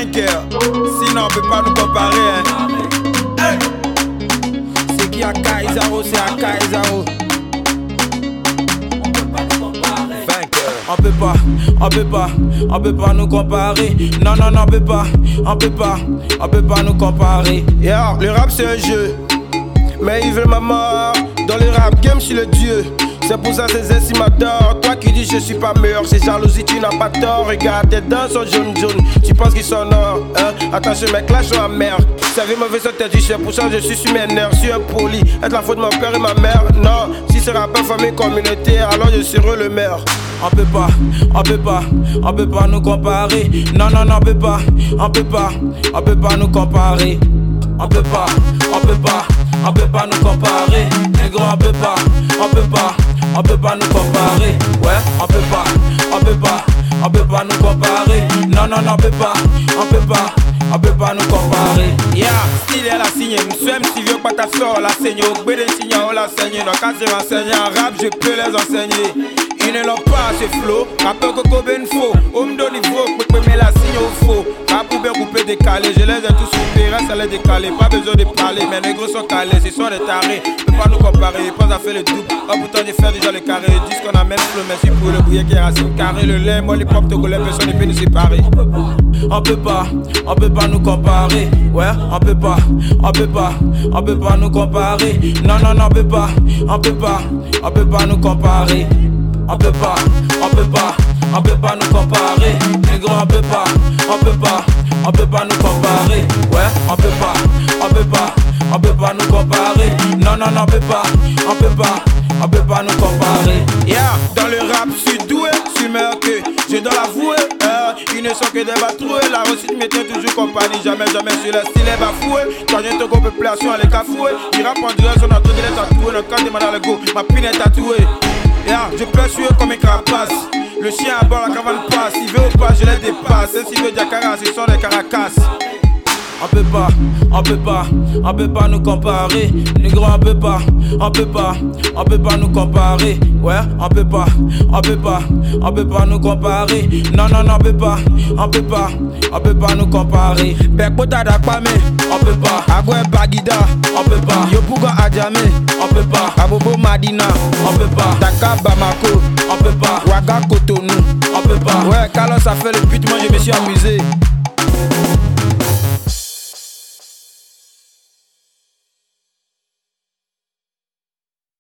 vainqueur. Sinon on peut pas nous comparer hein. Hey. C'est qui à Kaizaro, c'est à Kaizaro. On peut pas nous comparer. Non, on peut pas nous comparer. Yeah, le rap c'est un jeu, mais ils veulent ma mort. Dans le rap game, je suis le dieu. C'est pour ça ces ailes m'adorent. Toi qui dis je suis pas meilleur, c'est jalousie, tu n'as pas tort. Regarde, tes dents sont jaunes. Tu penses qu'ils sont or, hein? Attention mec, là je suis amer. Ça veut mauvais tête du chef, pour ça je suis sur mes nerfs. Je suis impoli, être la faute de mon père et ma mère. Non, si ce rappeur famille communautaire, alors je serai le maire. On peut pas nous comparer. Non, on peut pas nous comparer. On peut pas nous comparer. Négro, on peut pas nous comparer. Ouais, on peut pas nous comparer. Non, on peut pas nous comparer. Yeah, style elle a signé, m'souem si vieux pas ta soeur la saigne. Au BD signe on l'a saigné. Donc quand je m'enseigne en rap, je peux les enseigner. Ils ne l'ont pas assez flow, rappeur que ben faux. On me donne niveau, mais la signe au faux. Rap ou bien coupé décalé, je les ai tous coupés, reste à les décaler. Pas besoin de parler, mais les gros sont calés, ce sont des tarés. Peut pas nous comparer, pas à faire le double. Oh pourtant j'ai fait déjà le carré, disent qu'on a même flow, merci pour le bouillet qui est racine carré. Le lait, moi les pop togolais, personne ne peut nous séparer. On peut pas nous comparer. Ouais, on peut pas nous comparer. Non, on peut pas nous comparer. On peut pas nous comparer. Négro, on peut pas nous comparer. Ouais, on peut pas nous comparer. Non, on peut pas nous comparer. Yeah, dans le rap, je suis doué, je suis meilleur que je dois l'avouer. Ils ne sont que des batroués. La réussite me tient toujours compagnie. Jamais sur le style est bafoué. Quand j'ai une population, elle est cafouée. Ils rappent en direct, son entour, il est tatoué. Donc quand il m'a dans le go, ma pine est tatouée. Yeah, je peux suer comme un carapace. Le chien à bord, la caravane passe. S'il veut ou pas, je les dépasse. S'il veut Diakara, ce sont des caracas. On peut pas nous comparer. Négro, on peut pas nous comparer. Ouais, on peut pas nous comparer. Non, on peut pas nous comparer. Bekbota d'Akpame, on peut pas. Agwe Bagida, On peut pas. Yopuga Adjame, On peut pas. Abobo Madina, On peut pas. Dakar Bamako, On peut pas. Ouaga Cotonou. On peut pas. Ouais, Carlos a fait le but, moi je me suis amusé.